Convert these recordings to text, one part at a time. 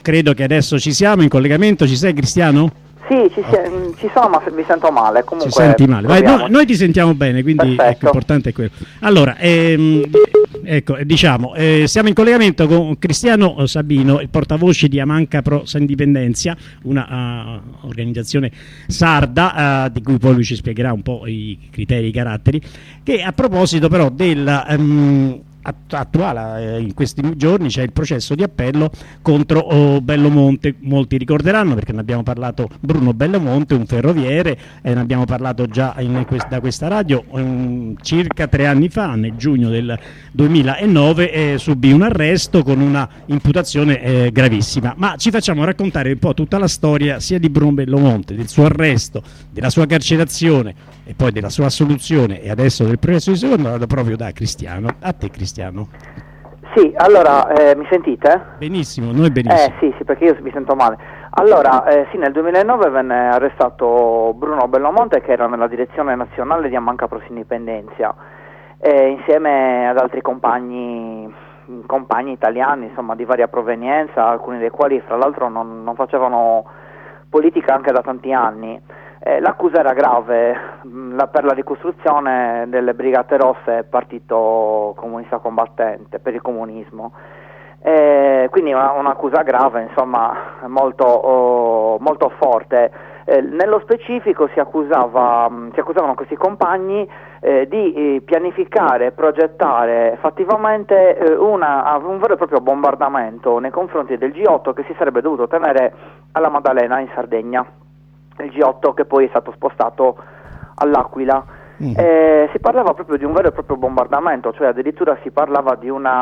credo che adesso ci siamo in collegamento. Ci sei, Cristiano? Sì, ci sono, ma vi sento male. Comunque, ci senti male? Vai, noi ti sentiamo bene, quindi ecco, l'importante è quello. Allora, ecco, diciamo, siamo in collegamento con Cristiano Sabino, il portavoce di Amanca Pro Indipendenza, una organizzazione sarda, di cui poi lui ci spiegherà un po' i criteri, i caratteri, che a proposito però del attuale, in questi giorni c'è il processo di appello contro Bellomonte. Molti ricorderanno, perché ne abbiamo parlato, Bruno Bellomonte, un ferroviere, ne abbiamo parlato già da questa radio circa 3 anni fa, nel giugno del 2009, subì un arresto con una imputazione gravissima. Ma ci facciamo raccontare un po' tutta la storia sia di Bruno Bellomonte, del suo arresto, della sua carcerazione e poi della sua assoluzione e adesso del processo di secondo grado, proprio da Cristiano. A te, Cristiano. Sì, allora, mi sentite? Benissimo, noi benissimo. Sì, perché io mi sento male. Allora, sì, nel 2009 venne arrestato Bruno Bellomonte, che era nella direzione nazionale di Amanca Pro Indipendenza, insieme ad altri compagni italiani, insomma, di varia provenienza, alcuni dei quali fra l'altro non facevano politica anche da tanti anni. L'accusa era grave per la ricostruzione delle Brigate Rosse, partito comunista combattente per il comunismo, quindi un'accusa grave, insomma, molto forte. Nello specifico si accusavano questi compagni di pianificare e progettare fattivamente un vero e proprio bombardamento nei confronti del G8 che si sarebbe dovuto tenere alla Maddalena in Sardegna. Il G8 che poi è stato spostato all'Aquila. Si parlava proprio di un vero e proprio bombardamento, cioè addirittura si parlava di un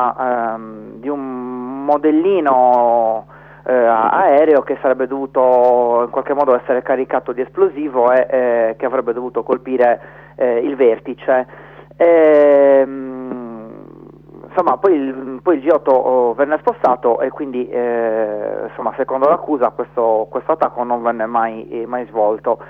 modellino aereo che sarebbe dovuto in qualche modo essere caricato di esplosivo e che avrebbe dovuto colpire il vertice. Insomma, poi il G8 venne spostato e quindi, insomma, secondo l'accusa questo attacco non venne mai svolto.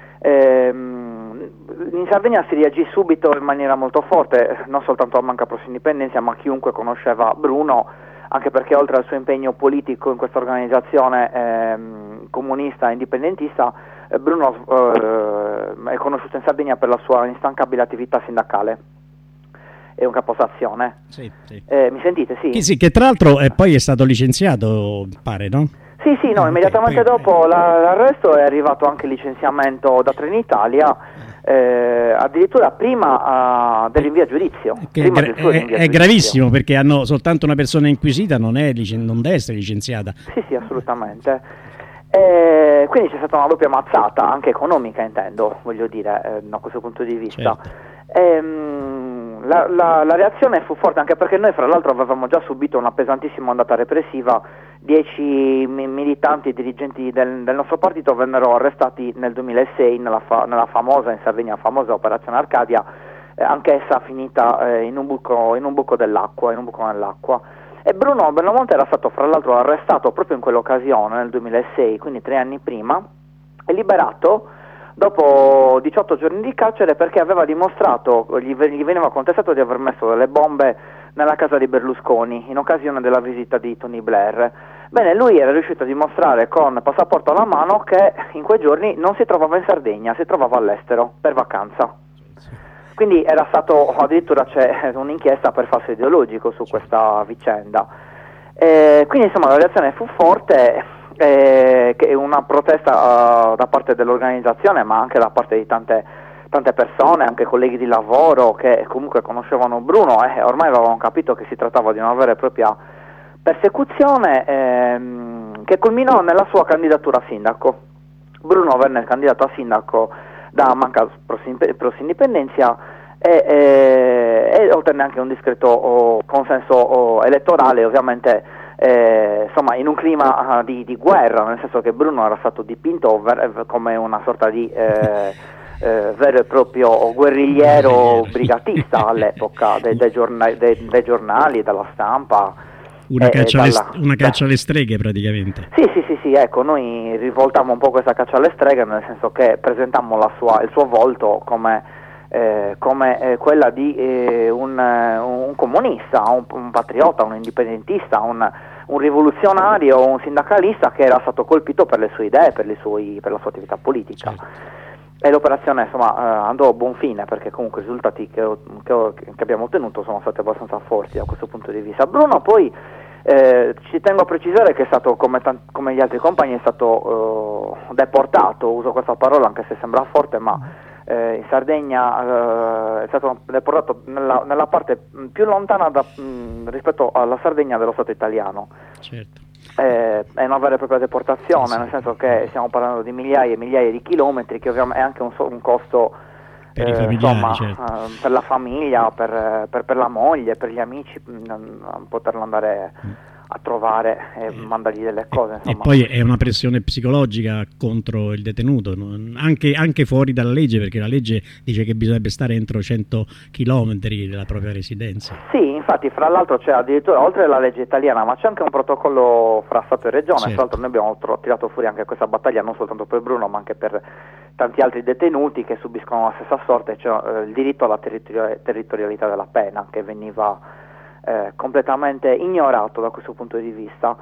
In Sardegna si reagì subito in maniera molto forte, non soltanto a Amanca Pro Indipendenza, ma chiunque conosceva Bruno, anche perché oltre al suo impegno politico in questa organizzazione comunista e indipendentista, Bruno è conosciuto in Sardegna per la sua instancabile attività sindacale. È un capostazione. Sì. Mi sentite? Sì. Sì, che tra l'altro poi è stato licenziato, pare, no? Sì, no, immediatamente dopo l'arresto è arrivato anche il licenziamento da Trenitalia, addirittura prima dell'invio a giudizio. È gravissimo, perché hanno soltanto una persona inquisita, non deve essere licenziata. Sì, assolutamente. Quindi c'è stata una doppia mazzata, anche economica intendo, voglio dire, da questo punto di vista. Certo. La reazione fu forte, anche perché noi fra l'altro avevamo già subito una pesantissima ondata repressiva. 10 militanti e dirigenti del nostro partito vennero arrestati nel 2006 nella famosa, in Sardegna, famosa Operazione Arcadia, anch'essa finita in un buco nell'acqua. E Bruno Bellomonte era stato fra l'altro arrestato proprio in quell'occasione, nel 2006, quindi 3 anni prima, e liberato dopo 18 giorni di carcere perché aveva dimostrato, gli veniva contestato di aver messo delle bombe nella casa di Berlusconi in occasione della visita di Tony Blair. Bene, lui era riuscito a dimostrare con passaporto alla mano che in quei giorni non si trovava in Sardegna, si trovava all'estero per vacanza. Quindi era stato, addirittura c'è un'inchiesta per falso ideologico su questa vicenda. Quindi insomma la reazione fu forte. Che è una protesta da parte dell'organizzazione, ma anche da parte di tante persone, anche colleghi di lavoro che comunque conoscevano Bruno e ormai avevano capito che si trattava di una vera e propria persecuzione che culminò nella sua candidatura a sindaco. Bruno venne candidato a sindaco da Amanca Pro Indipendenza e ottenne anche un discreto consenso elettorale, ovviamente. Insomma, in un clima di guerra, nel senso che Bruno era stato dipinto come una sorta di vero e proprio guerrigliero brigatista all'epoca dai giornali e dalla stampa. Una caccia alle streghe praticamente. Sì, ecco, noi rivoltammo un po' questa caccia alle streghe, nel senso che presentammo il suo volto come quella di un comunista, un patriota, un indipendentista, un rivoluzionario o un sindacalista che era stato colpito per le sue idee, per la sua attività politica. Certo. E l'operazione insomma andò a buon fine, perché comunque i risultati che abbiamo ottenuto sono stati abbastanza forti da questo punto di vista. Bruno poi ci tengo a precisare che è stato, come gli altri compagni, è stato deportato, uso questa parola anche se sembra forte, ma in Sardegna è stato deportato nella parte più lontana rispetto alla Sardegna dello Stato italiano. Certo. È una vera e propria deportazione, sì. Nel senso che stiamo parlando di migliaia e migliaia di chilometri, che ovviamente è anche un costo per i familiari, certo. Per la famiglia, per la moglie, per gli amici, poterlo andare a trovare e mandargli delle cose, insomma. E poi è una pressione psicologica contro il detenuto, anche fuori dalla legge, perché la legge dice che bisognerebbe stare entro 100 chilometri dalla propria residenza. Sì, infatti fra l'altro c'è addirittura, oltre alla legge italiana, ma c'è anche un protocollo fra Stato e Regione. Certo. Tra l'altro noi abbiamo tirato fuori anche questa battaglia non soltanto per Bruno, ma anche per tanti altri detenuti che subiscono la stessa sorte, cioè il diritto alla territorialità della pena, che veniva completamente ignorato da questo punto di vista.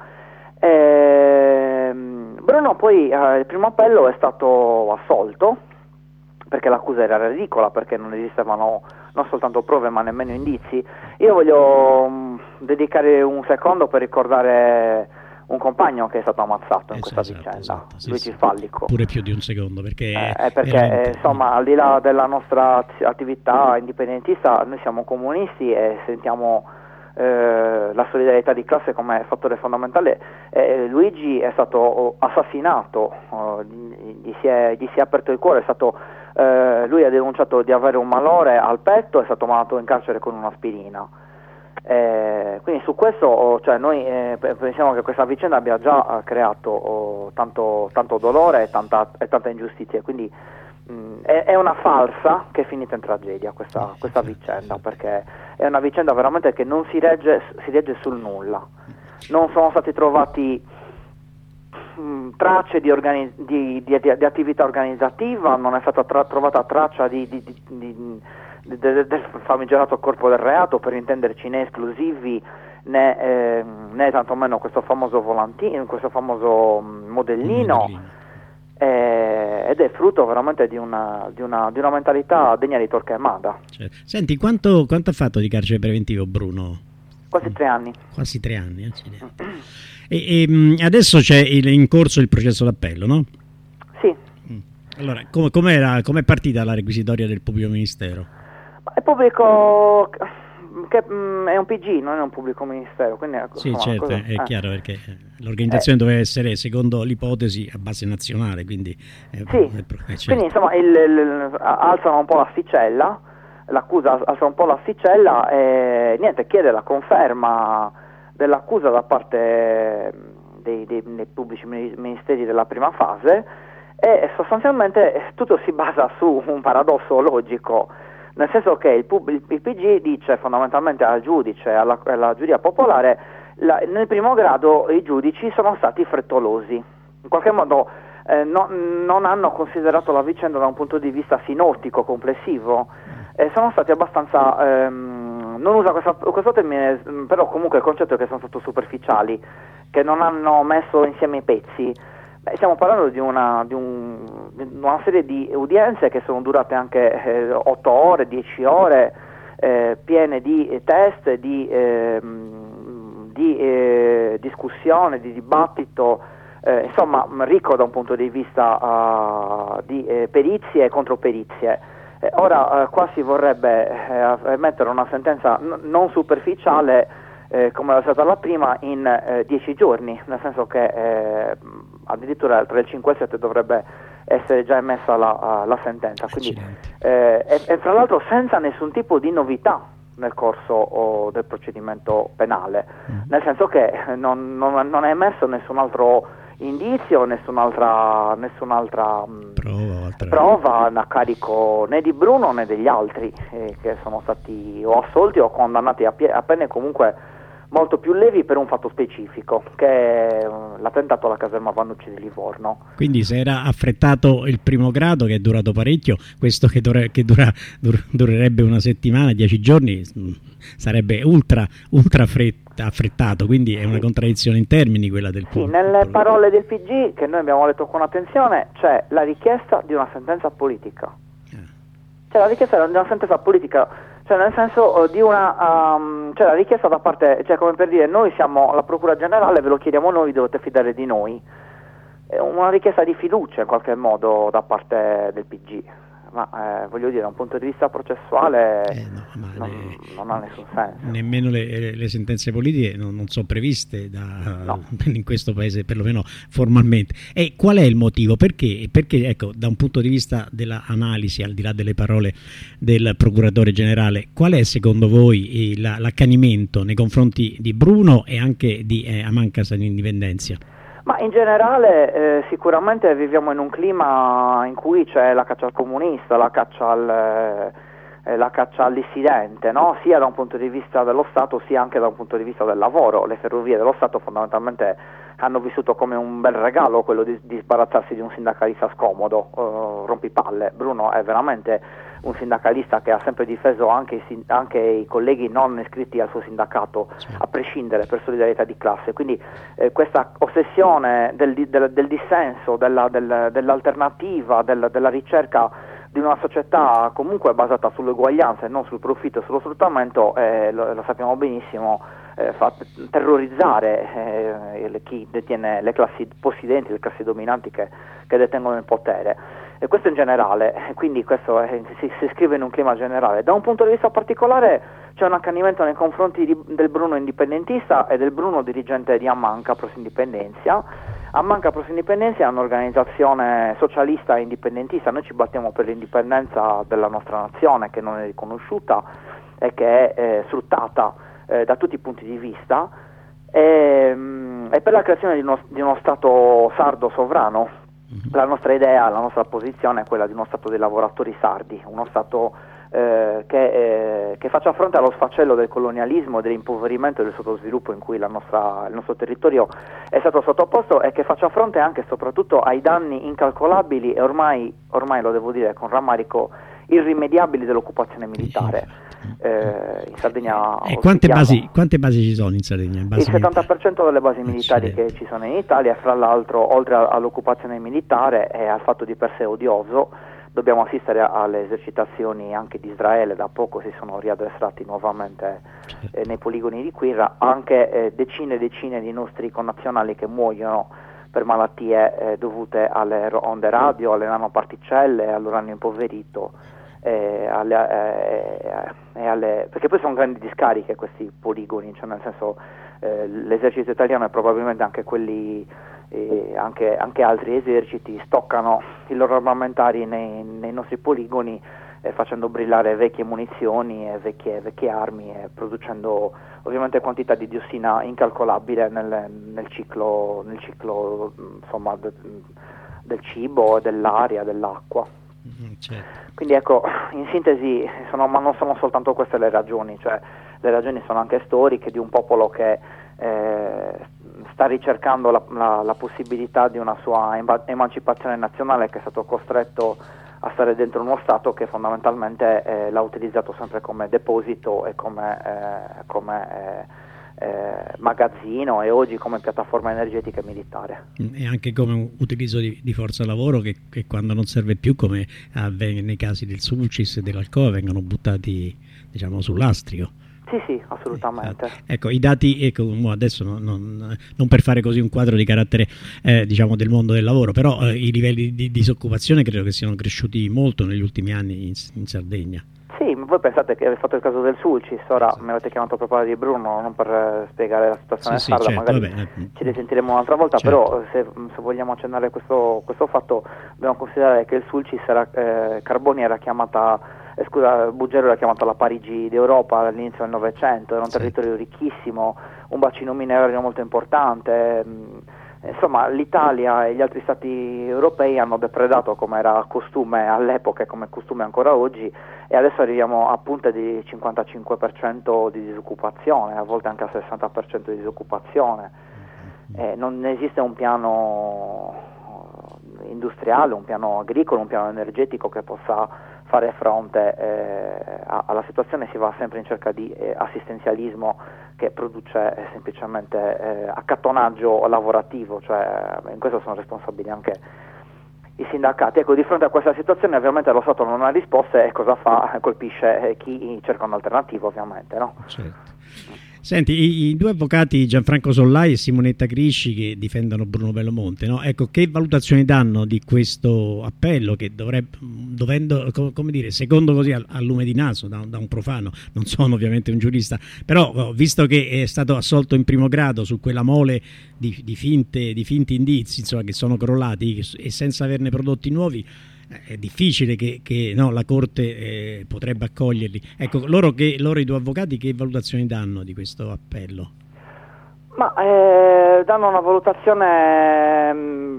Bruno poi il primo appello è stato assolto, perché l'accusa era ridicola, perché non esistevano non soltanto prove ma nemmeno indizi. Io voglio dedicare un secondo per ricordare un compagno che è stato ammazzato in questa vicenda, sì, Luigi Fallico. Pure più di un secondo, perché insomma, al di là della nostra attività indipendentista, noi siamo comunisti e sentiamo la solidarietà di classe come fattore fondamentale. Luigi è stato assassinato, gli si è aperto il cuore, lui ha denunciato di avere un malore al petto, è stato mandato in carcere con un'aspirina. Quindi su questo noi pensiamo che questa vicenda abbia già creato tanto dolore e tanta ingiustizia, quindi è una farsa che è finita in tragedia questa vicenda, perché è una vicenda veramente che non si regge sul nulla. Non sono stati trovati tracce di attività organizzativa, non è stata trovata traccia del famigerato corpo del reato, per intenderci, né esplosivi né tantomeno questo famoso volantino, questo famoso modellino. Ed è frutto veramente di una mentalità degna di Torquemada. Certo. Senti, quanto ha fatto di carcere preventivo Bruno? Quasi 3 anni. Quasi 3 anni, e adesso c'è in corso il processo d'appello, no? Sì. Allora, com'è partita la requisitoria del pubblico ministero? È pubblico che è un PG, non è un pubblico ministero, quindi sì, certo, è chiaro, perché l'organizzazione doveva essere, secondo l'ipotesi, a base nazionale, quindi certo. Quindi insomma alzano un po' l'asticella, l'accusa alza un po' l'asticella e niente, chiede la conferma dell'accusa da parte dei pubblici ministeri della prima fase, e sostanzialmente tutto si basa su un paradosso logico. Nel senso che il PG dice fondamentalmente al giudice, alla giuria popolare, nel primo grado i giudici sono stati frettolosi, in qualche modo non hanno considerato la vicenda da un punto di vista sinottico, complessivo, sono stati abbastanza, non uso questo termine, però comunque il concetto è che sono stati superficiali, che non hanno messo insieme i pezzi. Stiamo parlando di una serie di udienze che sono durate anche 8 ore, 10 ore, piene di test, di discussione, di dibattito, insomma ricco da un punto di vista di perizie e controperizie. Ora qua si vorrebbe mettere una sentenza non superficiale, come era stata la prima, in 10 giorni, nel senso che addirittura tra il 5 e il 7 dovrebbe essere già emessa la sentenza, quindi e fra l'altro senza nessun tipo di novità nel corso del procedimento penale, nel senso che non è emerso nessun altro indizio, nessun'altra prova a carico né di Bruno né degli altri che sono stati o assolti o condannati a pene comunque molto più levi per un fatto specifico, che è l'attentato alla caserma Vannucci di Livorno. Quindi se era affrettato il primo grado, che è durato parecchio, questo che durerebbe una settimana, 10 giorni, sarebbe ultra affrettato, quindi è una contraddizione in termini quella del Sì, nelle parole del PG che noi abbiamo letto con attenzione c'è la richiesta di una sentenza politica. C'è la richiesta di una sentenza politica, cioè nel senso di c'è la richiesta da parte, cioè come per dire, noi siamo la Procura Generale, ve lo chiediamo noi, dovete fidare di noi. È una richiesta di fiducia in qualche modo da parte del PG. Ma voglio dire, da un punto di vista processuale non ha nessun senso. Nemmeno le sentenze politiche non sono previste in questo paese, perlomeno formalmente. E qual è il motivo? Perché ecco, da un punto di vista dell'analisi, al di là delle parole del procuratore generale, qual è secondo voi l'accanimento nei confronti di Bruno e anche di Amanca San Indipendenza? Ma in generale sicuramente viviamo in un clima in cui c'è la caccia al comunista, la caccia al dissidente, no? Sia da un punto di vista dello Stato sia anche da un punto di vista del lavoro. Le ferrovie dello Stato fondamentalmente hanno vissuto come un bel regalo quello di sbarazzarsi di un sindacalista scomodo, rompipalle. Bruno è veramente un sindacalista che ha sempre difeso anche i colleghi non iscritti al suo sindacato, a prescindere, per solidarietà di classe. Quindi questa ossessione del dissenso, dell'alternativa, della ricerca di una società comunque basata sull'uguaglianza e non sul profitto e sullo sfruttamento, lo sappiamo benissimo, fa terrorizzare chi detiene le classi possidenti, le classi dominanti che detengono il potere. E questo in generale, quindi questo si scrive in un clima generale. Da un punto di vista particolare c'è un accanimento nei confronti del Bruno indipendentista e del Bruno dirigente di Amanca Pros Indipendenza. Amanca Pros Indipendenza è un'organizzazione socialista e indipendentista. Noi ci battiamo per l'indipendenza della nostra nazione, che non è riconosciuta e che è sfruttata da tutti i punti di vista, e per la creazione di uno Stato sardo sovrano. La nostra idea, la nostra posizione è quella di uno Stato dei lavoratori sardi, uno Stato che faccia fronte allo sfacelo del colonialismo, dell'impoverimento e del sottosviluppo in cui il nostro territorio è stato sottoposto, e che faccia fronte anche e soprattutto ai danni incalcolabili e ormai lo devo dire con rammarico, irrimediabili dell'occupazione militare. In Sardegna quante basi ci sono in Sardegna? Il 70% delle basi militari che ci sono in Italia, fra l'altro, oltre all'occupazione militare e al fatto di per sé odioso, dobbiamo assistere alle esercitazioni anche di Israele. Da poco si sono riaddestrati nuovamente nei poligoni di Quirra anche decine e decine di nostri connazionali che muoiono per malattie dovute alle onde radio, alle nanoparticelle, all'uranio impoverito, perché poi sono grandi discariche questi poligoni, cioè nel senso l'esercito italiano e probabilmente anche quelli anche altri eserciti stoccano i loro armamentari nei nostri poligoni, facendo brillare vecchie munizioni e vecchie armi, e producendo ovviamente quantità di diossina incalcolabile nel ciclo insomma del cibo, dell'aria, dell'acqua. Certo. Quindi ecco, in sintesi, ma non sono soltanto queste le ragioni, cioè le ragioni sono anche storiche di un popolo che sta ricercando la possibilità di una sua emancipazione nazionale, che è stato costretto a stare dentro uno Stato che fondamentalmente l'ha utilizzato sempre come deposito e come magazzino, e oggi come piattaforma energetica e militare. E anche come un utilizzo di forza lavoro che quando non serve più, come avviene nei casi del Sulcis e dell'Alcoa, vengono buttati, diciamo, sull'astrico. Sì, assolutamente. Ecco, i dati, adesso non per fare così un quadro di carattere diciamo del mondo del lavoro, però i livelli di disoccupazione credo che siano cresciuti molto negli ultimi anni in Sardegna. Sì, ma voi pensate che avete fatto il caso del Sulcis, ora mi avete chiamato per parlare di Bruno, non per spiegare la situazione sarda, certo, magari ci risentiremo un'altra volta, certo. Però se vogliamo accennare questo fatto, dobbiamo considerare che il Sulcis Carboni era chiamata, Buggero era chiamata la Parigi d'Europa all'inizio del Novecento, era un territorio ricchissimo, un bacino minerario molto importante. Insomma, l'Italia e gli altri stati europei hanno depredato, come era costume all'epoca e come costume ancora oggi, e adesso arriviamo a punte di 55% di disoccupazione, a volte anche a 60% di disoccupazione. Non esiste un piano industriale, un piano agricolo, un piano energetico che possa fare fronte alla situazione, si va sempre in cerca di assistenzialismo che produce semplicemente accattonaggio lavorativo, cioè in questo sono responsabili anche i sindacati. Ecco, di fronte a questa situazione ovviamente lo Stato non ha risposte, e cosa fa? Colpisce chi cerca un'alternativa, ovviamente, no? Certo. Senti, i due avvocati Gianfranco Sollai e Simonetta Crisci che difendono Bruno Bellomonte, no? Ecco, che valutazioni danno di questo appello che dovrebbe, come dire, secondo così al lume di naso da un profano, non sono ovviamente un giurista, però visto che è stato assolto in primo grado su quella mole di finti indizi, insomma, che sono crollati e senza averne prodotti nuovi, è difficile che no, la Corte potrebbe accoglierli. Ecco, loro i due avvocati che valutazioni danno di questo appello? Ma danno una valutazione,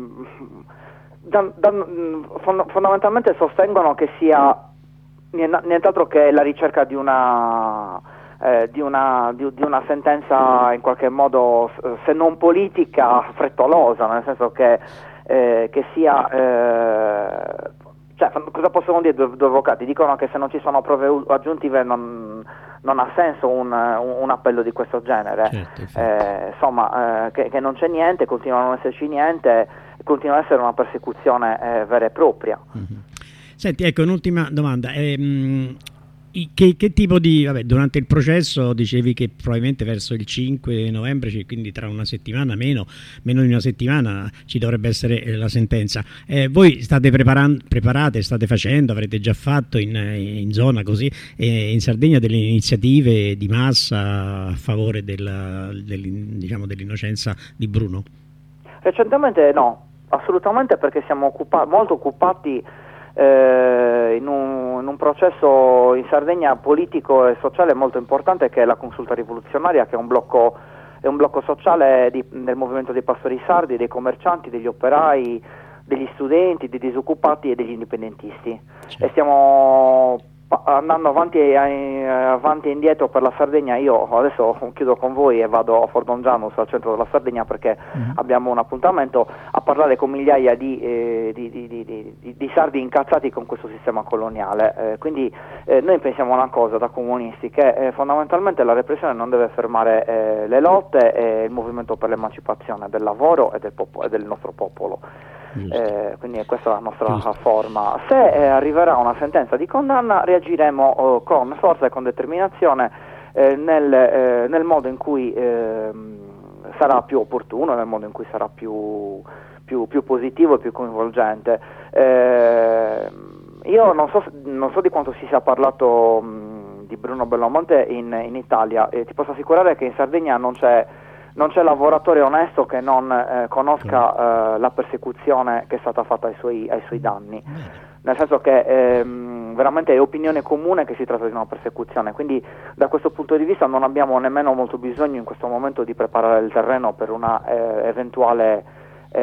fondamentalmente sostengono che sia nient'altro che la ricerca di una sentenza in qualche modo, se non politica, frettolosa, nel senso che sia cioè, cosa possono dire due avvocati? Dicono che se non ci sono prove aggiuntive non ha senso un appello di questo genere. Certo, insomma, che non c'è niente, continua a non esserci niente, continua ad essere una persecuzione vera e propria. Mm-hmm. Senti, ecco, un'ultima domanda. Che tipo di... Vabbè, durante il processo dicevi che probabilmente verso il 5 novembre, quindi tra una settimana, meno di una settimana, ci dovrebbe essere la sentenza. Voi state preparate, state facendo, avrete già fatto in zona così, in Sardegna, delle iniziative di massa a favore diciamo, dell'innocenza di Bruno? Recentemente no, assolutamente, perché siamo molto occupati in un processo in Sardegna politico e sociale molto importante, che è la Consulta Rivoluzionaria, che è un blocco sociale del movimento dei pastori sardi, dei commercianti, degli operai, degli studenti, dei disoccupati e degli indipendentisti. E stiamo andando avanti e indietro per la Sardegna. Io adesso chiudo con voi e vado a Fordongianus, al centro della Sardegna, perché abbiamo un appuntamento a parlare con migliaia di sardi incazzati con questo sistema coloniale. Quindi noi pensiamo una cosa da comunisti, che fondamentalmente la repressione non deve fermare le lotte e il movimento per l'emancipazione del lavoro e del nostro popolo. Quindi questa è la nostra forma. Se arriverà una sentenza di condanna, reagiremo con forza e con determinazione nel modo in cui sarà più opportuno, nel modo in cui sarà più positivo e più coinvolgente. Io non so di quanto si sia parlato di Bruno Bellomonte in Italia, e ti posso assicurare che in Sardegna non c'è lavoratore onesto che non conosca la persecuzione che è stata fatta ai suoi danni, nel senso che veramente è opinione comune che si tratta di una persecuzione. Quindi da questo punto di vista non abbiamo nemmeno molto bisogno in questo momento di preparare il terreno per una eventuale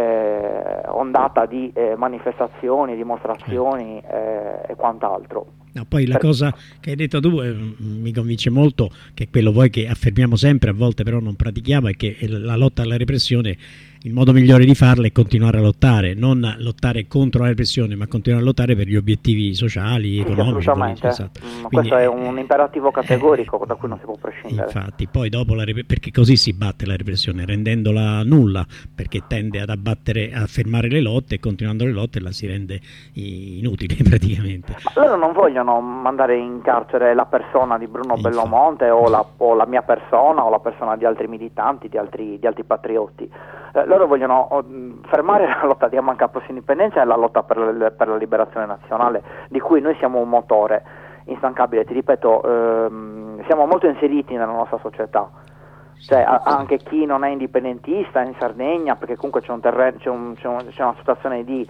ondata di manifestazioni, dimostrazioni e quant'altro. No, poi la cosa che hai detto tu mi convince molto, che è quello poi che affermiamo sempre, a volte però non pratichiamo, è che la lotta alla repressione, il modo migliore di farla è continuare a lottare, non lottare contro la repressione, ma continuare a lottare per gli obiettivi sociali, economici. Assolutamente. Esatto. Questo è un imperativo categorico da cui non si può prescindere. Infatti, poi dopo perché così si batte la repressione, rendendola nulla, perché tende a fermare le lotte, e continuando le lotte la si rende inutile praticamente. Ma loro non vogliono mandare in carcere la persona di Bruno Bellomonte o la mia persona o la persona di altri militanti, di altri patrioti. Loro vogliono fermare la lotta di Amanca Pro Indipendenza e la lotta per la liberazione nazionale, di cui noi siamo un motore instancabile. Ti ripeto, siamo molto inseriti nella nostra società. Cioè, anche chi non è indipendentista in Sardegna, perché comunque c'è una situazione di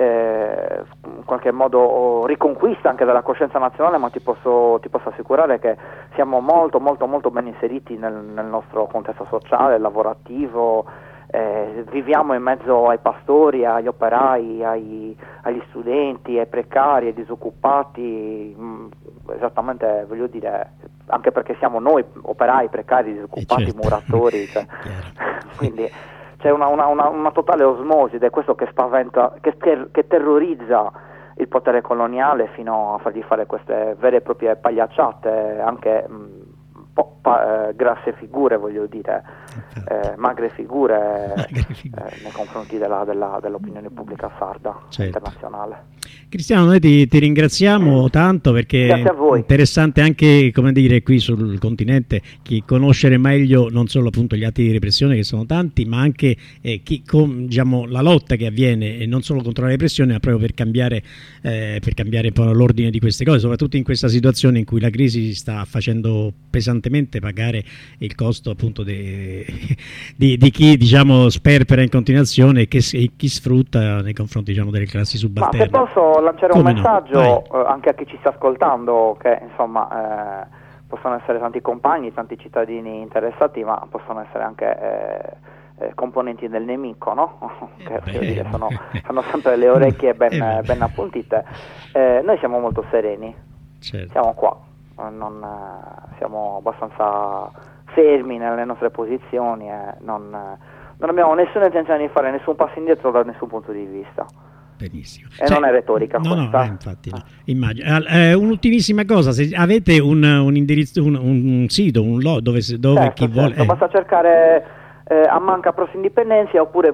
in qualche modo riconquista anche della coscienza nazionale, ma ti posso assicurare che siamo molto molto molto ben inseriti nel nostro contesto sociale, lavorativo. Viviamo in mezzo ai pastori, agli operai, agli studenti, ai precari, ai disoccupati, esattamente, voglio dire, anche perché siamo noi operai, precari, disoccupati, certo, muratori, cioè, quindi c'è una totale osmosi, ed è questo che spaventa, che terrorizza il potere coloniale fino a fargli fare queste vere e proprie pagliacciate, anche grasse figure, voglio dire, magre figure nei confronti dell'opinione pubblica sarda, certo, internazionale. Cristiano, noi ti ringraziamo tanto, perché è interessante anche, come dire, qui sul continente conoscere meglio non solo appunto gli atti di repressione, che sono tanti, ma anche diciamo, la lotta che avviene non solo contro la repressione, ma proprio per cambiare un po' l'ordine di queste cose, soprattutto in questa situazione in cui la crisi sta facendo pesantemente pagare il costo appunto di chi, diciamo, sperpera in continuazione e chi sfrutta nei confronti, diciamo, delle classi subalterne. Ma se posso lanciare un messaggio anche a chi ci sta ascoltando, che insomma possono essere tanti compagni, tanti cittadini interessati, ma possono essere anche componenti del nemico, no? Che sono sempre le orecchie ben appuntite. Noi siamo molto sereni, certo, siamo qua, siamo abbastanza fermi nelle nostre posizioni e non abbiamo nessuna intenzione di fare nessun passo indietro da nessun punto di vista. Benissimo. E non è retorica questa. Infatti no. Immagino. Un'ultimissima cosa, se avete un indirizzo, un sito, dove certo, chi vuole... Certo, basta cercare a Manca Pros Indipendenzia oppure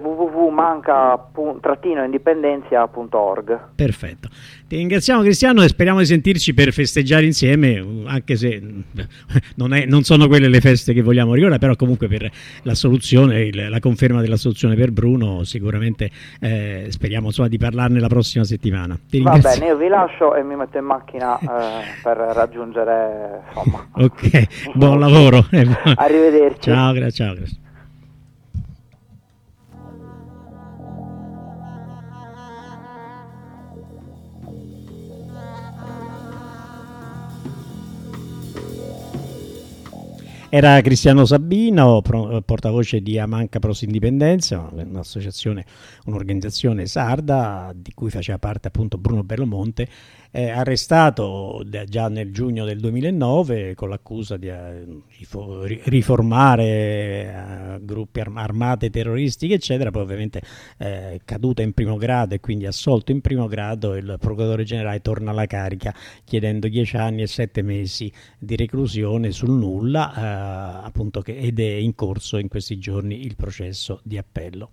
www.manca-indipendenzia.org. Perfetto. Ti ringraziamo, Cristiano, e speriamo di sentirci per festeggiare insieme, anche se non sono quelle le feste che vogliamo ricordare, però comunque per la soluzione, la conferma della soluzione per Bruno, sicuramente speriamo, insomma, di parlarne la prossima settimana. Va bene, io vi lascio e mi metto in macchina per raggiungere, insomma. Ok, buon lavoro. Arrivederci. Ciao, grazie. Era Cristiano Sabino, portavoce di Amanca Pros Indipendenza, un'associazione, un'organizzazione sarda di cui faceva parte appunto Bruno Bellomonte, arrestato già nel giugno del 2009 con l'accusa di riformare gruppi armate terroristiche, eccetera. Poi ovviamente caduta in primo grado e quindi assolto in primo grado, il procuratore generale torna alla carica chiedendo 10 anni e 7 mesi di reclusione sul nulla, appunto, ed è in corso in questi giorni il processo di appello.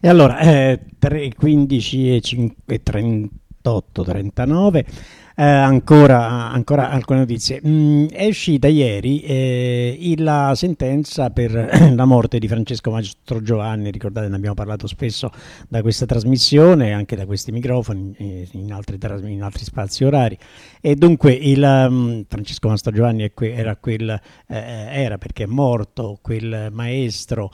E allora, 15 e 38, 39. Ancora alcune notizie. È uscita ieri la sentenza per la morte di Francesco Mastrogiovanni. Ricordate, ne abbiamo parlato spesso da questa trasmissione, anche da questi microfoni, in altri spazi orari. E dunque Francesco Mastrogiovanni era perché è morto quel maestro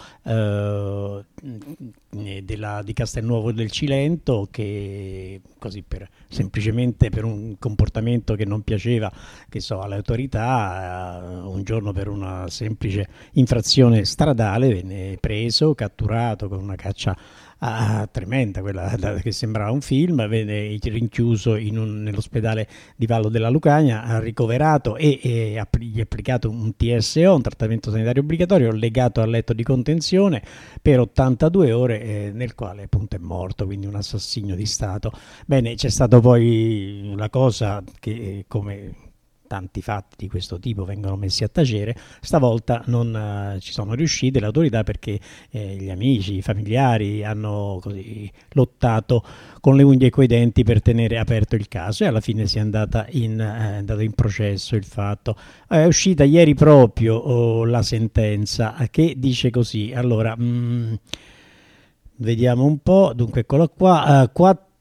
di Castelnuovo del Cilento, che così semplicemente per un comportamento che non piaceva, alle autorità, un giorno per una semplice infrazione stradale venne preso, catturato con una caccia tremenda, quella che sembrava un film, venne rinchiuso nell'ospedale di Vallo della Lucania, ricoverato e gli applicato un TSO, un trattamento sanitario obbligatorio, legato al letto di contenzione per 82 ore, nel quale appunto è morto, quindi un assassinio di Stato. Bene, c'è stato poi la cosa che, come tanti fatti di questo tipo vengono messi a tacere, stavolta non ci sono riuscite le autorità, perché gli amici, i familiari hanno così lottato con le unghie e coi denti per tenere aperto il caso, e alla fine si è andato in processo il fatto. È uscita ieri proprio la sentenza che dice così. Allora, vediamo un po', dunque eccolo qua,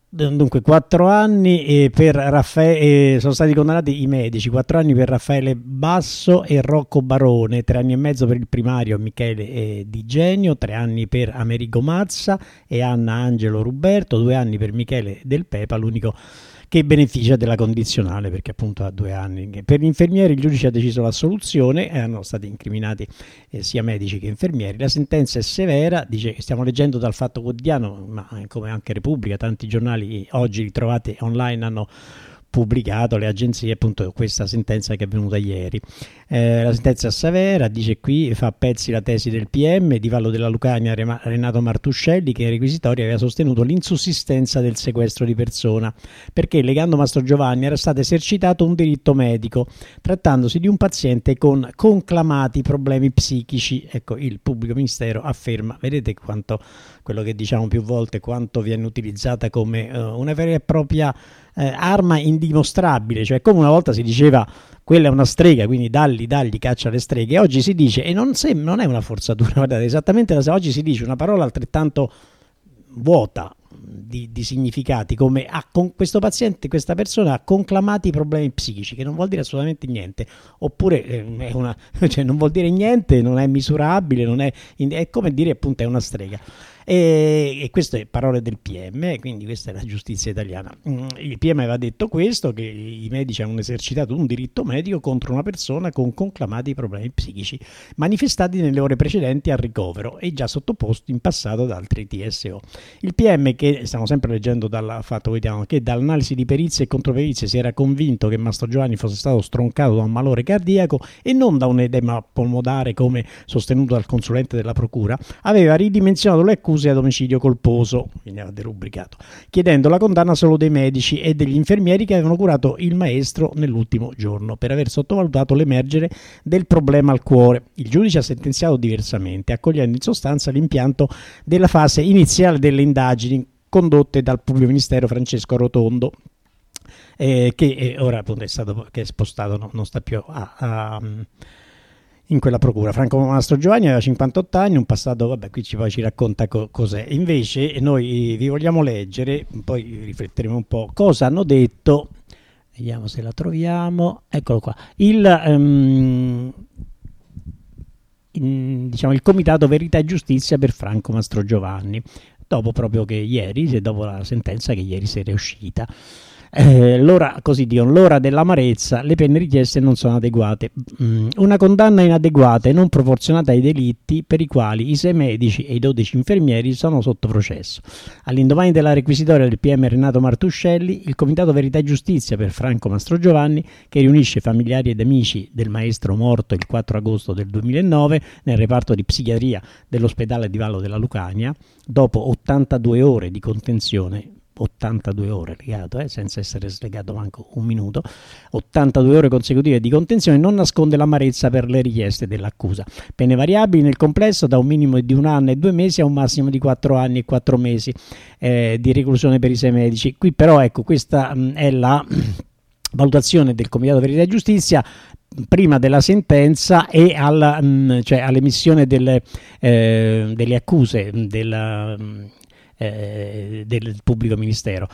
4 anni per Raffaele, sono stati condannati i medici, 4 anni per Raffaele Basso e Rocco Barone, 3 anni e mezzo per il primario Michele Di Genio, 3 anni per Amerigo Mazza e Anna Angelo Ruberto, 2 anni per Michele Del Pepa, l'unico che beneficia della condizionale perché appunto ha 2 anni. Per gli infermieri il giudice ha deciso l'assoluzione, erano stati incriminati sia medici che infermieri. La sentenza è severa, dice, stiamo leggendo dal Fatto Quotidiano, ma come anche Repubblica, tanti giornali oggi ritrovati online hanno pubblicato, le agenzie, appunto questa sentenza che è avvenuta ieri. La sentenza severa, dice qui, fa a pezzi la tesi del PM di Vallo della Lucania Renato Martuscelli, che in requisitoria aveva sostenuto l'insussistenza del sequestro di persona perché, legando Mastrogiovanni, era stato esercitato un diritto medico trattandosi di un paziente con conclamati problemi psichici. Ecco, il pubblico ministero afferma, vedete quanto, quello che diciamo più volte, quanto viene utilizzata come una vera e propria arma indimostrabile, cioè come una volta si diceva quella è una strega, quindi dagli caccia le streghe, oggi si dice, e non è una forzatura, guardate, esattamente oggi si dice una parola altrettanto vuota di significati, come con questo paziente, questa persona ha conclamati problemi psichici, che non vuol dire assolutamente niente, oppure cioè non vuol dire niente, non è misurabile, è come dire appunto è una strega. E queste parole del PM, quindi questa è la giustizia italiana. Il PM aveva detto questo, che i medici hanno esercitato un diritto medico contro una persona con conclamati problemi psichici manifestati nelle ore precedenti al ricovero e già sottoposti in passato ad altri TSO. Il PM, che stiamo sempre leggendo dal Fatto Quotidiano, che dall'analisi di perizie e controperizie si era convinto che Mastrogiovanni fosse stato stroncato da un malore cardiaco e non da un edema polmonare come sostenuto dal consulente della procura, aveva ridimensionato le accuse ad omicidio colposo, quindi aveva derubricato, chiedendo la condanna solo dei medici e degli infermieri che avevano curato il maestro nell'ultimo giorno per aver sottovalutato l'emergere del problema al cuore. Il giudice ha sentenziato diversamente, accogliendo in sostanza l'impianto della fase iniziale delle indagini condotte dal pubblico ministero Francesco Rotondo, che ora appunto è spostato, non sta più in quella procura. Franco Mastrogiovanni aveva 58 anni, un passato, qui ci racconta cos'è. Invece noi vi vogliamo leggere, poi rifletteremo un po' cosa hanno detto, vediamo se la troviamo, eccolo qua, il Comitato Verità e Giustizia per Franco Mastrogiovanni, dopo la sentenza che ieri sera è uscita. L'ora dell'amarezza, le pene richieste non sono adeguate, una condanna inadeguata e non proporzionata ai delitti per i quali i 6 medici e i 12 infermieri sono sotto processo. All'indomani della requisitoria del PM Renato Martuscelli, il Comitato Verità e Giustizia per Franco Mastrogiovanni, che riunisce familiari ed amici del maestro morto il 4 agosto del 2009 nel reparto di psichiatria dell'ospedale di Vallo della Lucania, dopo 82 ore di contenzione, 82 ore legato, senza essere slegato manco un minuto, 82 ore consecutive di contenzione, non nasconde l'amarezza per le richieste dell'accusa. Pene variabili nel complesso da un minimo di 1 anno e 2 mesi a un massimo di 4 anni e 4 mesi di reclusione per i 6 medici. Qui però, ecco, questa è la valutazione del Comitato Verità e Giustizia prima della sentenza e cioè all'emissione delle accuse del pubblico ministero,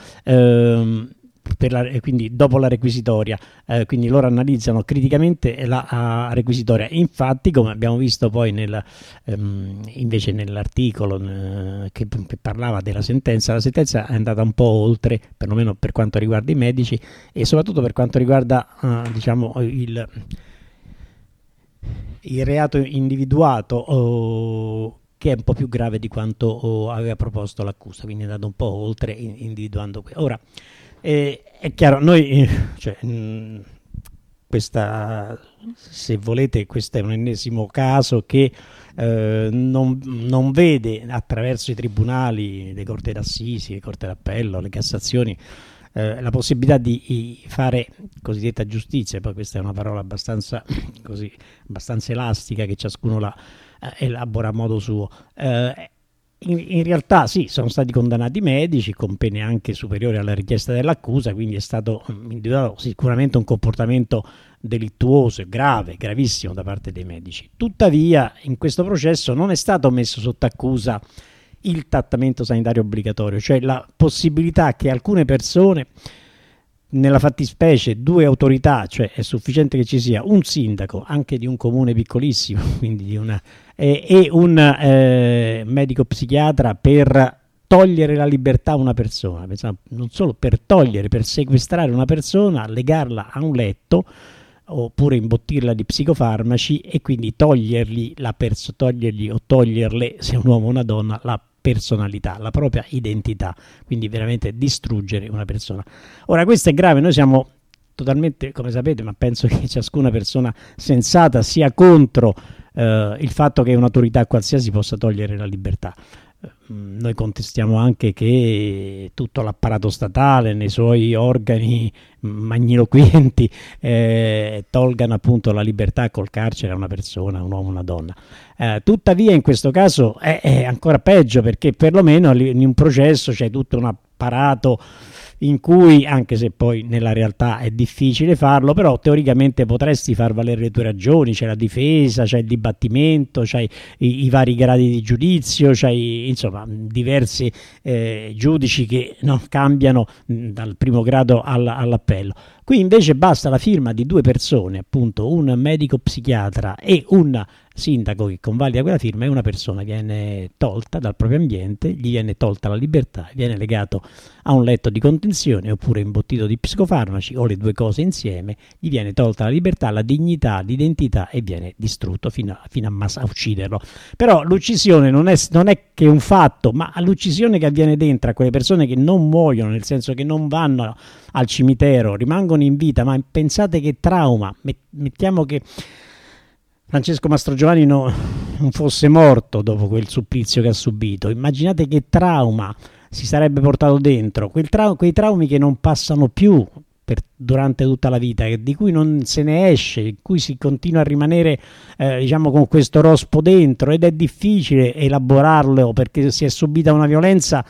quindi dopo la requisitoria, quindi loro analizzano criticamente la requisitoria. Infatti, come abbiamo visto poi invece nell'articolo che parlava della sentenza, la sentenza è andata un po' oltre, perlomeno per quanto riguarda i medici e soprattutto per quanto riguarda diciamo il reato individuato, che è un po' più grave di quanto aveva proposto l'accusa, quindi è andato un po' oltre individuando. Ora è chiaro, noi questa, se volete, questo è un ennesimo caso che non vede attraverso i tribunali, le corti d'assisi, le corti d'appello, le Cassazioni, la possibilità di fare cosiddetta giustizia. Poi questa è una parola abbastanza elastica, che ciascuno la elabora a modo suo. In realtà sì, sono stati condannati medici con pene anche superiori alla richiesta dell'accusa, quindi è stato individuato sicuramente un comportamento delittuoso e grave, gravissimo da parte dei medici. Tuttavia in questo processo non è stato messo sotto accusa il trattamento sanitario obbligatorio, cioè la possibilità che alcune persone, nella fattispecie 2 autorità, cioè è sufficiente che ci sia un sindaco anche di un comune piccolissimo, quindi di e un medico psichiatra, per togliere la libertà a una persona, non solo per togliere, per sequestrare una persona, legarla a un letto oppure imbottirla di psicofarmaci e quindi toglierle, se è un uomo o una donna, la personalità, la propria identità, quindi veramente distruggere una persona. Ora, questo è grave, noi siamo totalmente, come sapete, ma penso che ciascuna persona sensata sia contro il fatto che un'autorità qualsiasi possa togliere la libertà. Noi contestiamo anche che tutto l'apparato statale nei suoi organi magniloquenti tolgano appunto la libertà col carcere a una persona, un uomo, una donna. Tuttavia in questo caso è ancora peggio, perché perlomeno in un processo c'è tutto un apparato in cui, anche se poi nella realtà è difficile farlo, però teoricamente potresti far valere le tue ragioni, c'è la difesa, c'è il dibattimento, c'hai i vari gradi di giudizio, c'hai insomma diversi giudici che cambiano dal primo grado all'appello. Qui invece basta la firma di 2 persone, appunto un medico psichiatra e un sindaco che convalida quella firma, e una persona viene tolta dal proprio ambiente, gli viene tolta la libertà, viene legato a un letto di contenzione oppure imbottito di psicofarmaci o le 2 cose insieme, gli viene tolta la libertà, la dignità, l'identità e viene distrutto fino a ucciderlo. Però l'uccisione non è che un fatto, ma l'uccisione che avviene dentro a quelle persone che non muoiono, nel senso che non vanno al cimitero, rimangono in vita, ma pensate che trauma. Mettiamo che Francesco Mastrogiovanni non fosse morto dopo quel supplizio che ha subito, immaginate che trauma si sarebbe portato dentro, quei traumi che non passano più durante tutta la vita, di cui non se ne esce, in cui si continua a rimanere diciamo con questo rospo dentro, ed è difficile elaborarlo perché si è subita una violenza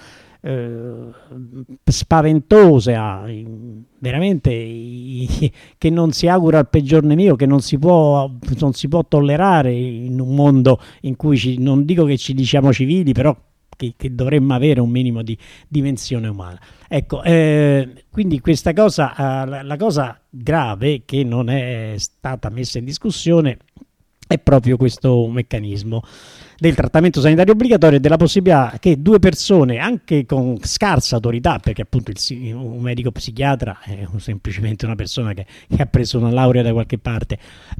spaventosa, veramente, che non si augura al peggior nemico, che non si può tollerare in un mondo in cui non dico che ci diciamo civili, però che dovremmo avere un minimo di dimensione umana. Ecco, quindi questa cosa, la cosa grave che non è stata messa in discussione è proprio questo meccanismo del trattamento sanitario obbligatorio e della possibilità che 2 persone, anche con scarsa autorità, perché appunto un medico psichiatra è semplicemente una persona che ha preso una laurea da qualche parte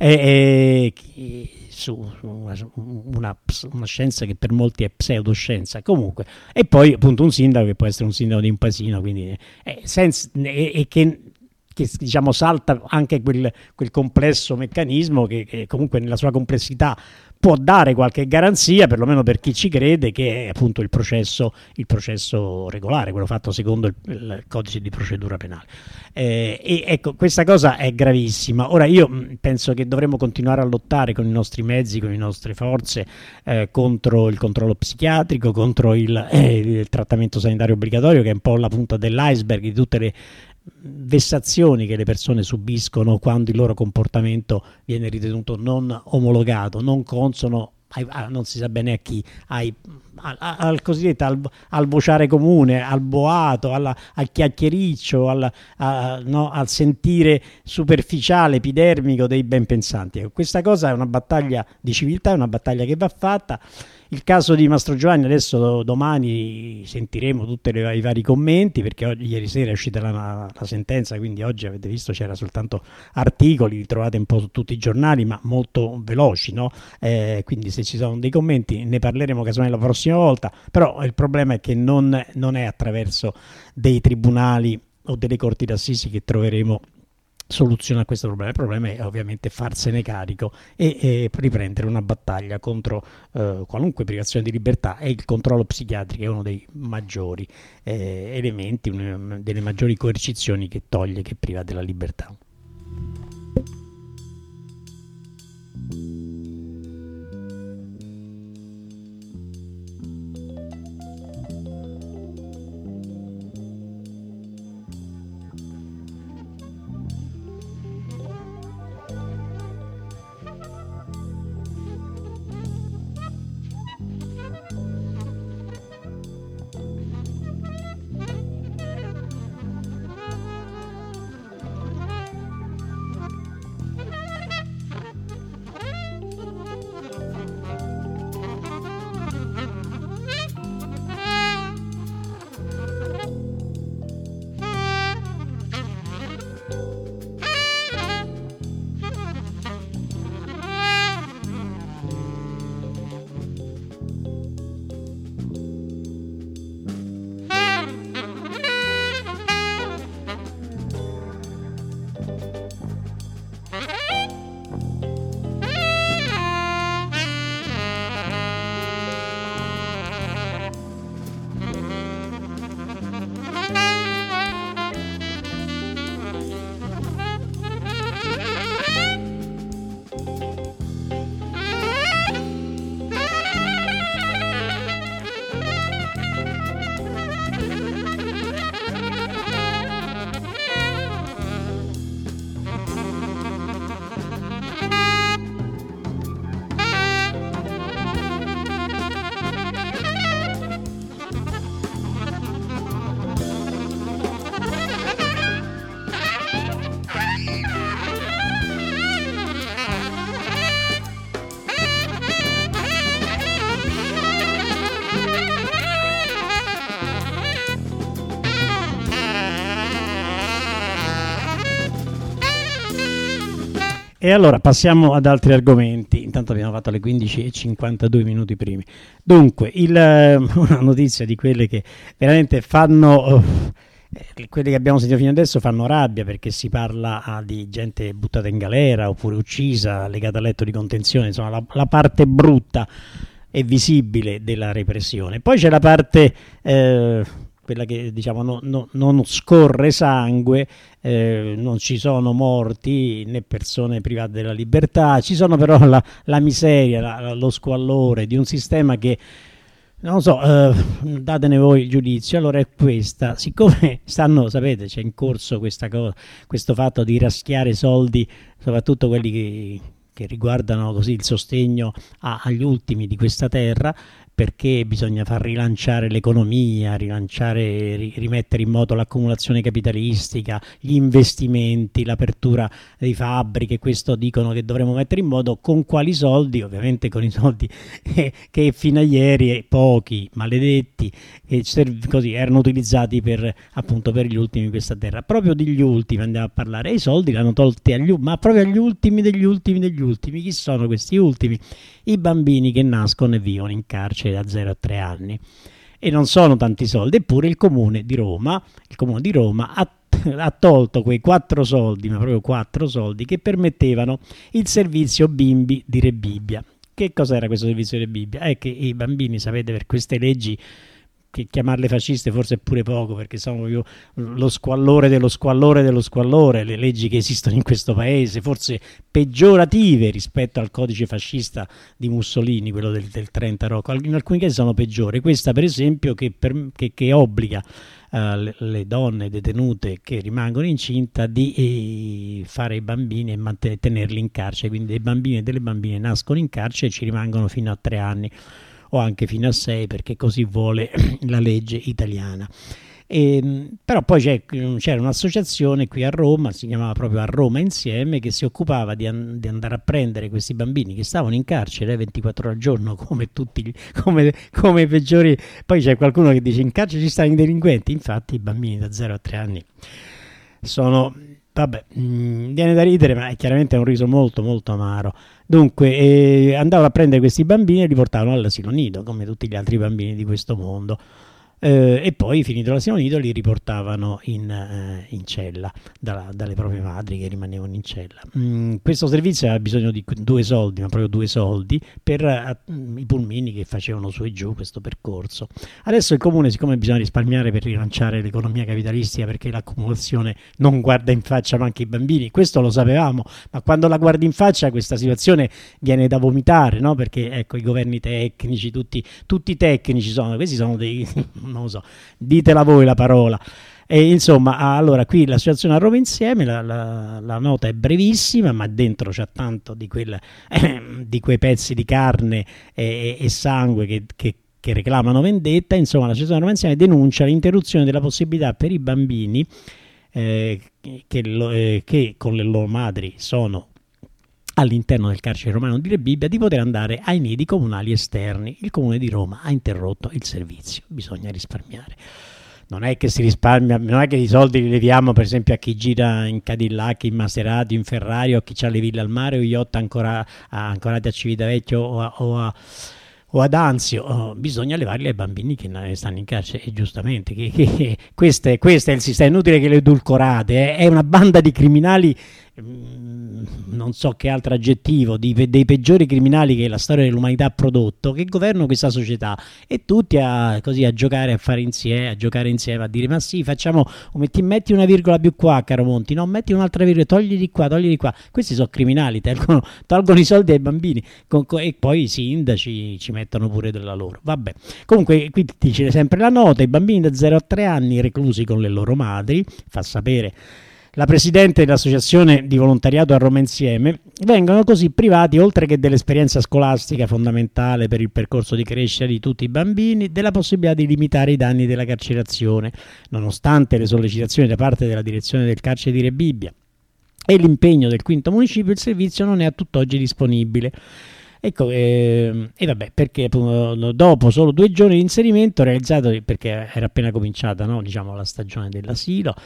su una scienza che per molti è pseudoscienza, comunque, e poi appunto un sindaco che può essere un sindaco di un paesino, quindi che diciamo salta anche quel complesso meccanismo che comunque nella sua complessità può dare qualche garanzia, perlomeno per chi ci crede, che è appunto il processo regolare, quello fatto secondo il codice di procedura penale. E ecco, questa cosa è gravissima. Ora io penso che dovremmo continuare a lottare con i nostri mezzi, con le nostre forze, contro il controllo psichiatrico, contro il trattamento sanitario obbligatorio, che è un po' la punta dell'iceberg di tutte le vessazioni che le persone subiscono quando il loro comportamento viene ritenuto non omologato, non consono, non si sa bene a chi, al cosiddetto al vociare comune, al boato, al chiacchiericcio, al sentire superficiale, epidermico dei ben pensanti. Questa cosa è una battaglia di civiltà, è una battaglia che va fatta. Il caso di Mastro Giovanni, adesso domani sentiremo tutti i vari commenti, perché ieri sera è uscita la sentenza, quindi oggi avete visto c'era soltanto articoli, li trovate un po' su tutti i giornali, ma molto veloci, no? Quindi se ci sono dei commenti ne parleremo casomai la prossima volta, però il problema è che non è attraverso dei tribunali o delle corti d'assisi che troveremo soluzione a questo problema. Il problema è ovviamente farsene carico e riprendere una battaglia contro qualunque privazione di libertà, e il controllo psichiatrico è uno dei maggiori elementi, delle maggiori coercizioni che toglie, che priva della libertà. E allora passiamo ad altri argomenti. Intanto abbiamo fatto le 15:52 minuti primi. Dunque, una notizia di quelle che veramente fanno, quelle che abbiamo sentito fino adesso fanno rabbia, perché si parla di gente buttata in galera oppure uccisa, legata a letto di contenzione, insomma la parte brutta e visibile della repressione. Poi c'è la parte quella che diciamo non scorre sangue, non ci sono morti né persone private della libertà, ci sono però la miseria, lo squallore di un sistema che, non so, datene voi il giudizio. Allora è questa, siccome sapete, c'è in corso questa cosa, questo fatto di raschiare soldi, soprattutto quelli che riguardano così il sostegno agli ultimi di questa terra, perché bisogna far rilanciare l'economia, rimettere in moto l'accumulazione capitalistica, gli investimenti, l'apertura di fabbriche. Questo dicono che dovremmo mettere in moto. Con quali soldi? Ovviamente con i soldi che fino a ieri, pochi, maledetti, così erano utilizzati appunto per gli ultimi di questa terra. Proprio degli ultimi andiamo a parlare, e i soldi li hanno tolti ma proprio agli ultimi degli ultimi degli ultimi. Chi sono questi ultimi? I bambini che nascono e vivono in carcere da 0 a 3 anni, e non sono tanti soldi. Eppure il Comune di Roma ha tolto quei 4 soldi, ma proprio 4 soldi, che permettevano il servizio bimbi di Rebibbia. Che cos'era questo servizio di Bibbia? È che i bambini, sapete, per queste leggi, che chiamarle fasciste forse è pure poco, perché sono proprio lo squallore dello squallore dello squallore, le leggi che esistono in questo paese, forse peggiorative rispetto al codice fascista di Mussolini, quello del 30 Rocco, in alcuni casi sono peggiori. Questa per esempio che obbliga le donne detenute che rimangono incinta di fare i bambini e tenerli in carcere, quindi dei bambini e delle bambine nascono in carcere e ci rimangono fino a 3 anni o anche fino a 6, perché così vuole la legge italiana. Però poi c'era un'associazione qui a Roma, si chiamava proprio A Roma Insieme, che si occupava di andare a prendere questi bambini che stavano in carcere 24 ore al giorno, come i peggiori. Poi c'è qualcuno che dice in carcere ci stanno i delinquenti, infatti i bambini da 0 a 3 anni sono... Vabbè, viene da ridere, ma è chiaramente un riso molto molto amaro. Dunque andavano a prendere questi bambini e li portavano all'asilo nido, come tutti gli altri bambini di questo mondo. E poi, finito l'asilo nido, li riportavano in cella dalle proprie madri che rimanevano in cella. Questo servizio aveva bisogno di 2 soldi, ma proprio 2 soldi, per i pulmini che facevano su e giù questo percorso. Adesso il comune, siccome bisogna risparmiare per rilanciare l'economia capitalistica, perché l'accumulazione non guarda in faccia manca i bambini, questo lo sapevamo, ma quando la guardi in faccia questa situazione viene da vomitare, no? Perché ecco, i governi tecnici, tutti tecnici sono, questi sono dei... non lo so, ditela voi la parola. E insomma, allora qui l'associazione A Roma Insieme, la nota è brevissima, ma dentro c'è tanto di quei pezzi di carne e sangue che reclamano vendetta. Insomma, l'associazione A Roma Insieme denuncia l'interruzione della possibilità per i bambini che con le loro madri sono all'interno del carcere romano di Rebibbia di poter andare ai nidi comunali esterni. Il Comune di Roma ha interrotto il servizio. Bisogna risparmiare. Non è che si risparmia, non è che i soldi li leviamo per esempio a chi gira in Cadillac, in Maserati, in Ferrari, o a chi ha le ville al mare o yacht ancorati a Civitavecchio o ad Anzio. Bisogna levarli ai bambini che stanno in carcere, e giustamente questo è il sistema. È inutile che le edulcorate, è una banda di criminali, non so che altro aggettivo, dei peggiori criminali che la storia dell'umanità ha prodotto, che governano questa società, e tutti così a giocare, a fare insieme, a giocare insieme, a dire ma sì, facciamo, metti una virgola più qua, caro Monti, no, metti un'altra virgola, togli di qua. Questi sono criminali, tolgono i soldi ai bambini, e poi i sindaci ci mettono pure della loro. Vabbè, comunque qui dice sempre la nota: i bambini da 0 a 3 anni reclusi con le loro madri, fa sapere la presidente dell'associazione di volontariato A Roma Insieme, vengono così privati, oltre che dell'esperienza scolastica fondamentale per il percorso di crescita di tutti i bambini, della possibilità di limitare i danni della carcerazione. Nonostante le sollecitazioni da parte della direzione del carcere di Rebibbia e l'impegno del 5° municipio, il servizio non è a tutt'oggi disponibile. Ecco, e vabbè, perché appunto, dopo solo 2 giorni di inserimento realizzato, perché era appena cominciata, no, diciamo, la stagione dell'asilo,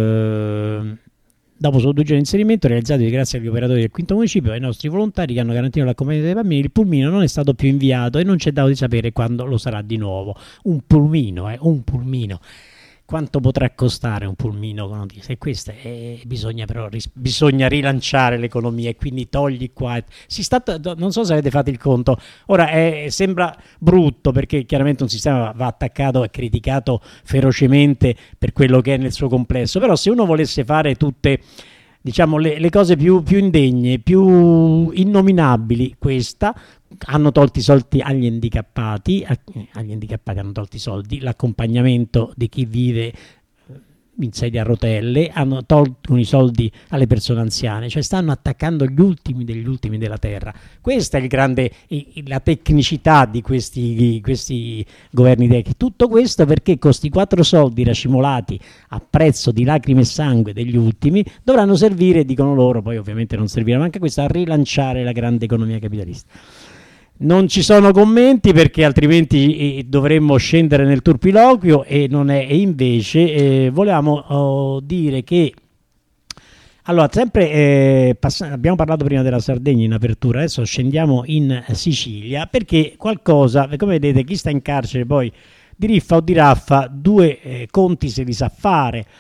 dopo solo 2 giorni di inserimento realizzato grazie agli operatori del 5° municipio e ai nostri volontari che hanno garantito l'accompagnamento dei bambini, il pulmino non è stato più inviato e non c'è dato di sapere quando lo sarà di nuovo. Un pulmino. Quanto potrà costare un pulmino? E questo bisogna rilanciare l'economia, e quindi togli qua. Non so se avete fatto il conto. Ora sembra brutto, perché chiaramente un sistema va attaccato e criticato ferocemente per quello che è nel suo complesso, però se uno volesse fare tutte, diciamo, le cose più indegne, più innominabili, hanno tolto i soldi agli handicappati hanno tolto i soldi, l'accompagnamento di chi vive in sedia a rotelle, hanno tolto i soldi alle persone anziane, cioè stanno attaccando gli ultimi degli ultimi della terra. Questa è la tecnicità di questi governi tecnici. Tutto questo perché con questi 4 soldi racimolati a prezzo di lacrime e sangue degli ultimi dovranno servire, dicono loro, poi ovviamente non servirà neanche questo, a rilanciare la grande economia capitalista. Non ci sono commenti, perché altrimenti dovremmo scendere nel turpiloquio, e invece volevamo dire che, allora, sempre abbiamo parlato prima della Sardegna in apertura, adesso scendiamo in Sicilia, perché qualcosa, come vedete, chi sta in carcere poi di riffa o di raffa 2 conti se li sa fare.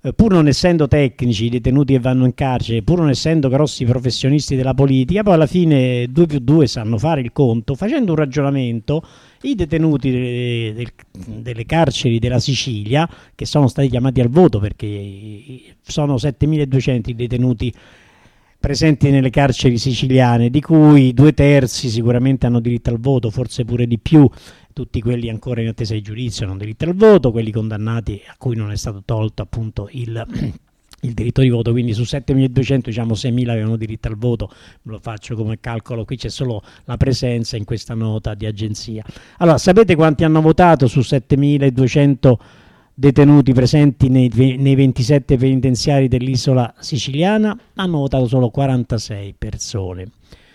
pur non essendo tecnici, i detenuti che vanno in carcere, pur non essendo grossi professionisti della politica, poi alla fine 2 più 2 sanno fare il conto. Facendo un ragionamento, i detenuti delle carceri della Sicilia, che sono stati chiamati al voto perché sono 7.200 i detenuti presenti nelle carceri siciliane, di cui 2/3 sicuramente hanno diritto al voto, forse pure di più. Tutti quelli ancora in attesa di giudizio hanno diritto al voto, quelli condannati a cui non è stato tolto appunto il diritto di voto, quindi su 7.200 diciamo 6.000 avevano diritto al voto, lo faccio come calcolo, qui c'è solo la presenza in questa nota di agenzia. Allora, sapete quanti hanno votato su 7.200 detenuti presenti nei 27 penitenziari dell'isola siciliana? Hanno votato solo 46 persone.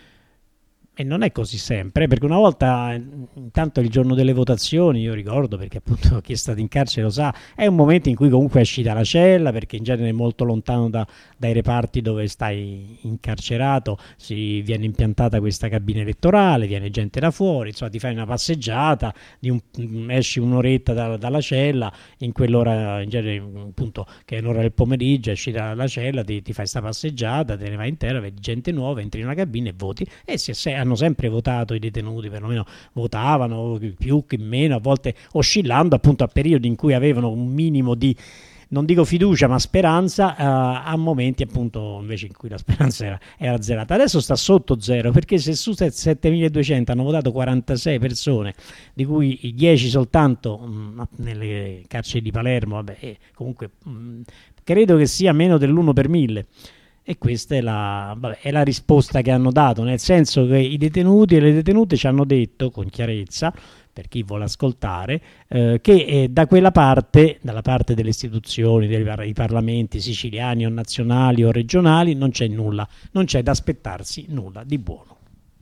E non è così sempre, perché una volta, intanto il giorno delle votazioni, io ricordo, perché appunto chi è stato in carcere lo sa, è un momento in cui comunque esci dalla cella, perché in genere è molto lontano dai reparti dove stai incarcerato, si viene impiantata questa cabina elettorale, viene gente da fuori, insomma ti fai una passeggiata, esci un'oretta dalla cella, in quell'ora, in genere appunto che è l'ora del pomeriggio, esci dalla cella, ti fai questa passeggiata, te ne vai in terra, vedi gente nuova, entri in una cabina e voti, e hanno sempre votato i detenuti, perlomeno votavano più che meno, a volte oscillando appunto a periodi in cui avevano un minimo di, non dico fiducia ma speranza, a momenti appunto invece in cui la speranza era zerata. Adesso sta sotto zero, perché se su 7.200 hanno votato 46 persone, di cui 10 soltanto nelle carceri di Palermo, vabbè, comunque credo che sia meno dell'1 per 1000. E questa è la risposta che hanno dato, nel senso che i detenuti e le detenute ci hanno detto con chiarezza, per chi vuole ascoltare, che da quella parte, dalla parte delle istituzioni, dei parlamenti siciliani o nazionali o regionali, non c'è nulla, non c'è da aspettarsi nulla di buono.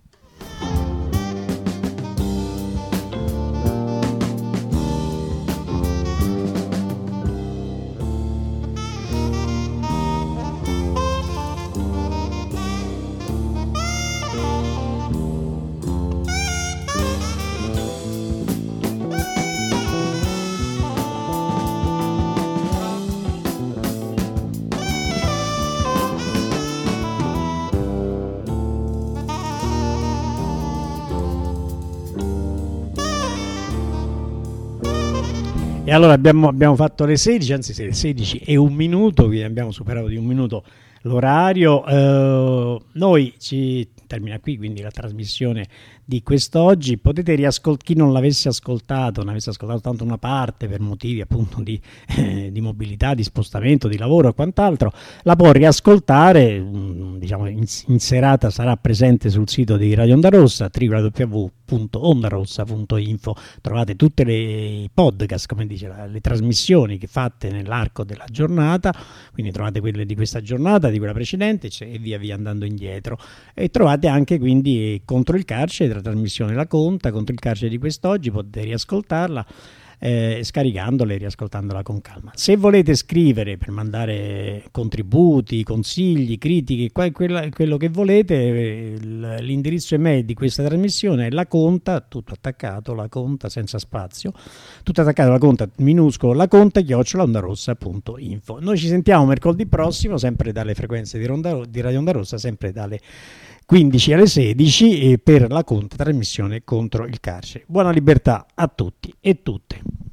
E allora abbiamo fatto le 16, anzi le 16 e 1 minuto, quindi abbiamo superato di 1 minuto l'orario. Noi ci termina qui quindi la trasmissione di quest'oggi. Potete riascoltare, chi non l'avesse ascoltato, ne avesse ascoltato tanto una parte per motivi appunto di mobilità, di spostamento, di lavoro e quant'altro, la può riascoltare, diciamo in serata sarà presente sul sito di Radio Onda Rossa, www.ondarossa.info. Trovate tutte le podcast, come dice, le trasmissioni che fatte nell'arco della giornata, quindi trovate quelle di questa giornata, di quella precedente e via via andando indietro, e trovate anche quindi Contro il carcere, la trasmissione La Conta, Contro il carcere di quest'oggi, potete riascoltarla scaricandola e riascoltandola con calma. Se volete scrivere per mandare contributi, consigli, critiche, quello che volete, l'indirizzo email di questa trasmissione è La Conta, tutto attaccato, La Conta senza spazio, tutto attaccato, La Conta minuscolo, La Conta @ondarossa.info. Noi ci sentiamo mercoledì prossimo, sempre dalle frequenze di Radio Onda Rossa, sempre dalle 15 alle 16 per La Conta, trasmissione Contro il carcere. Buona libertà a tutti e tutte.